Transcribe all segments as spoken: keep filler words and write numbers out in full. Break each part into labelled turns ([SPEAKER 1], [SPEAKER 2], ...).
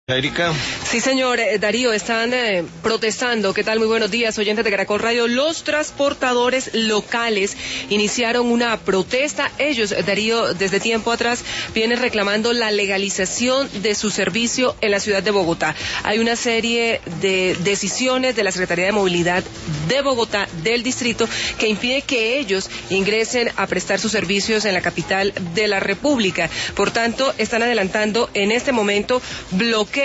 [SPEAKER 1] Erika.
[SPEAKER 2] Sí, señor, eh, Darío, están eh, protestando. ¿Qué tal? Muy buenos días, oyentes de Caracol Radio. Los transportadores locales iniciaron una protesta. Ellos, Darío, desde tiempo atrás vienen reclamando la legalización de su servicio en la ciudad de Bogotá. Hay una serie de decisiones de la Secretaría de Movilidad de Bogotá, del distrito, que impide que ellos ingresen a prestar sus servicios en la capital de la República. Por tanto, están adelantando en este momento bloqueos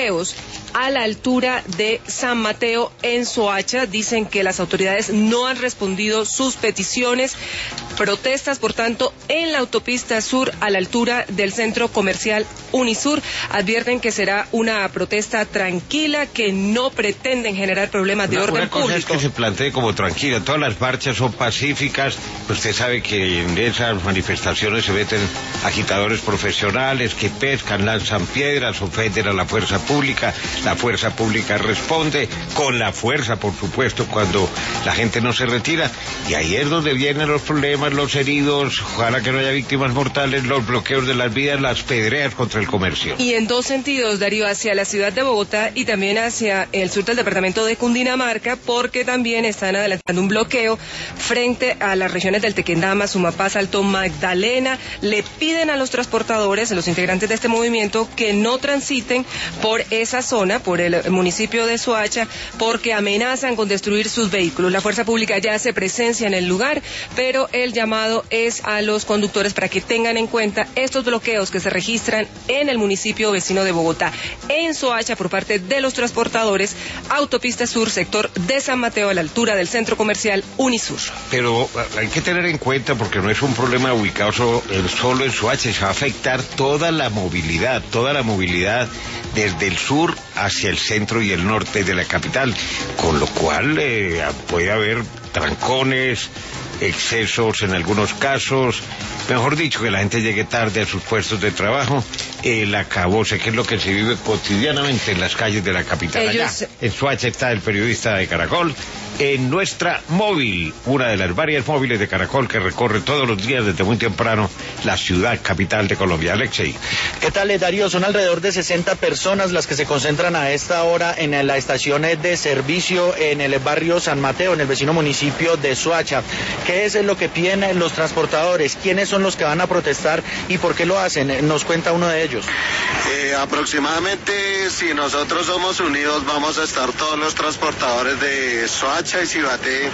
[SPEAKER 2] a la altura de San Mateo en Soacha. Dicen que las autoridades no han respondido sus peticiones. Protestas, por tanto, en la autopista sur a la altura del centro comercial Unisur. Advierten que será una protesta tranquila, que no pretenden generar problemas de
[SPEAKER 1] una,
[SPEAKER 2] orden
[SPEAKER 1] una cosa
[SPEAKER 2] público.
[SPEAKER 1] Es que se plantee como tranquila. Todas las marchas son pacíficas. Usted sabe que en esas manifestaciones se meten agitadores profesionales que pescan, lanzan piedras, ofenden a la fuerza pública. La fuerza pública responde con la fuerza, por supuesto, cuando la gente no se retira. Y ahí es donde vienen los problemas, los heridos, ojalá que no haya víctimas mortales, los bloqueos de las vías, las pedreas contra el comercio.
[SPEAKER 2] Y en dos sentidos, Darío, hacia la ciudad de Bogotá y también hacia el sur del departamento de Cundinamarca, porque también están adelantando un bloqueo frente a las regiones del Tequendama, Sumapaz, Salto Magdalena. Le piden a los transportadores, a los integrantes de este movimiento, que no transiten por esa zona, por el municipio de Soacha, porque amenazan con destruir sus vehículos. La fuerza pública ya hace presencia en el lugar, pero el llamado es a los conductores para que tengan en cuenta estos bloqueos que se registran en el municipio vecino de Bogotá. En Soacha, por parte de los transportadores, autopista sur, sector de San Mateo, a la altura del centro comercial Unisur.
[SPEAKER 1] Pero hay que tener en cuenta, porque no es un problema ubicado solo, solo en Soacha, se va a afectar toda la movilidad, toda la movilidad desde el sur hacia el centro y el norte de la capital, con lo cual eh, puede haber trancones, excesos en algunos casos, mejor dicho, que la gente llegue tarde a sus puestos de trabajo, el acabose, que es lo que se vive cotidianamente en las calles de la capital. Ellos... Allá, en Soacha está el periodista de Caracol, en nuestra móvil, una de las varias móviles de Caracol que recorre todos los días desde muy temprano la ciudad capital de Colombia. Alexei.
[SPEAKER 3] ¿Qué tal, Darío? Son alrededor de sesenta personas las que se concentran a esta hora en la estación de servicio en el barrio San Mateo, en el vecino municipio de Soacha. ¿Qué es lo que piden los transportadores? ¿Quiénes son los que van a protestar y por qué lo hacen? Nos cuenta uno de ellos.
[SPEAKER 4] Eh, aproximadamente, si nosotros somos unidos, vamos a estar todos los transportadores de Soacha y Cibaté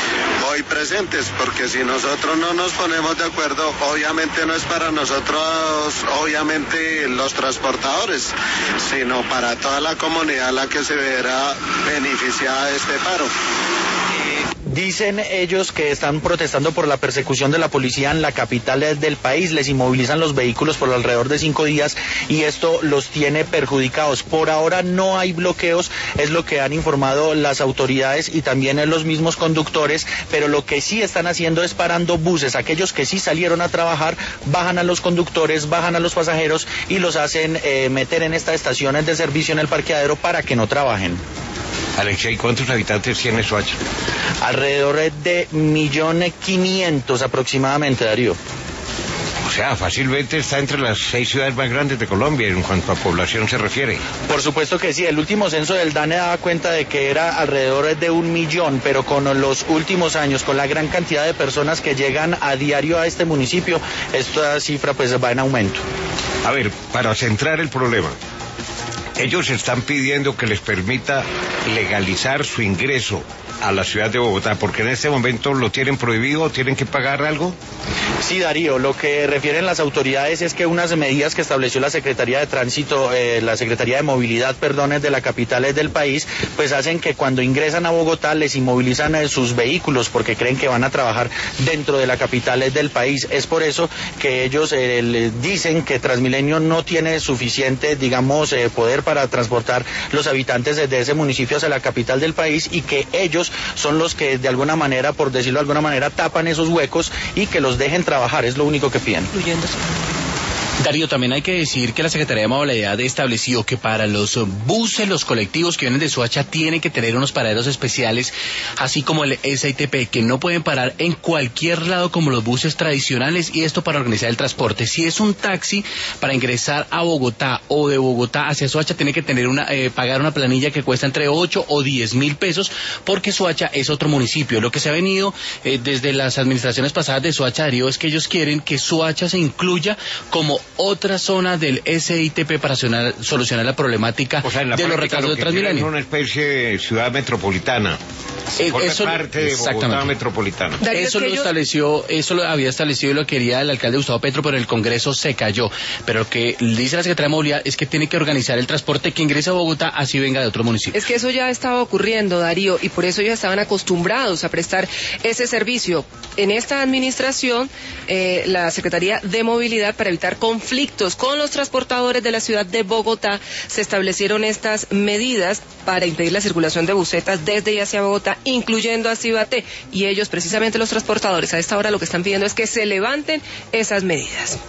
[SPEAKER 4] hoy presentes, porque si nosotros no nos ponemos de acuerdo, obviamente no es para nosotros, obviamente los transportadores, sino para toda la comunidad la que se verá beneficiada de este paro.
[SPEAKER 3] Dicen ellos que están protestando por la persecución de la policía en la capital del país. Les inmovilizan los vehículos por alrededor de cinco días y esto los tiene perjudicados. Por ahora no hay bloqueos, es lo que han informado las autoridades y también los mismos conductores, pero lo que sí están haciendo es parando buses. Aquellos que sí salieron a trabajar, bajan a los conductores, bajan a los pasajeros y los hacen eh, meter en estas estaciones de servicio en el parqueadero para que no trabajen.
[SPEAKER 1] Alexei, ¿cuántos habitantes tiene Soacha?
[SPEAKER 3] Alrededor de un millón quinientos aproximadamente, Darío.
[SPEAKER 1] O sea, fácilmente está entre las seis ciudades más grandes de Colombia en cuanto a población se refiere.
[SPEAKER 3] Por supuesto que sí, el último censo del D A N E daba cuenta de que era alrededor de un millón, pero con los últimos años, con la gran cantidad de personas que llegan a diario a este municipio, esta cifra pues va en aumento.
[SPEAKER 1] A ver, para centrar el problema, ellos están pidiendo que les permita legalizar su ingreso a la ciudad de Bogotá, porque en este momento lo tienen prohibido, ¿tienen que pagar algo?
[SPEAKER 3] Sí, Darío, lo que refieren las autoridades es que unas medidas que estableció la Secretaría de Tránsito, eh, la Secretaría de Movilidad, perdón, de la capital del país, pues hacen que cuando ingresan a Bogotá les inmovilizan eh, sus vehículos porque creen que van a trabajar dentro de la capital del país. Es por eso que ellos eh, dicen que Transmilenio no tiene suficiente, digamos, eh, poder para transportar los habitantes de ese municipio hacia la capital del país y que ellos son los que de alguna manera, por decirlo de alguna manera, tapan esos huecos y que los dejen trabajar, es lo único que piden.
[SPEAKER 5] Darío, también hay que decir que la Secretaría de Movilidad estableció que para los buses, los colectivos que vienen de Soacha tienen que tener unos paraderos especiales, así como el S I T P, que no pueden parar en cualquier lado como los buses tradicionales, y esto para organizar el transporte. Si es un taxi para ingresar a Bogotá o de Bogotá hacia Soacha, tiene que tener una eh, pagar una planilla que cuesta entre ocho o diez mil pesos, porque Soacha es otro municipio. Lo que se ha venido eh, desde las administraciones pasadas de Soacha, Darío, es que ellos quieren que Soacha se incluya como otra zona del S I T P para solucionar, solucionar la problemática
[SPEAKER 1] o sea, en la
[SPEAKER 5] de los retrasos de Transmilenio.
[SPEAKER 1] Es una especie de ciudad metropolitana.
[SPEAKER 5] Eh,
[SPEAKER 1] Forma
[SPEAKER 5] eso,
[SPEAKER 1] parte de Bogotá metropolitana.
[SPEAKER 2] Darío,
[SPEAKER 5] eso
[SPEAKER 2] es que
[SPEAKER 5] lo
[SPEAKER 2] ellos...
[SPEAKER 5] estableció, eso lo había establecido y lo quería el alcalde Gustavo Petro, pero el Congreso se cayó. Pero lo que dice la Secretaría de Movilidad es que tiene que organizar el transporte que ingrese a Bogotá, así venga de otro municipio.
[SPEAKER 2] Es que eso ya estaba ocurriendo, Darío, y por eso ellos estaban acostumbrados a prestar ese servicio. En esta administración, eh, la Secretaría de Movilidad, para evitar conflictos con los transportadores de la ciudad de Bogotá, se establecieron estas medidas para impedir la circulación de busetas desde y hacia Bogotá, incluyendo a Cibaté. Y ellos, precisamente los transportadores, a esta hora lo que están pidiendo es que se levanten esas medidas.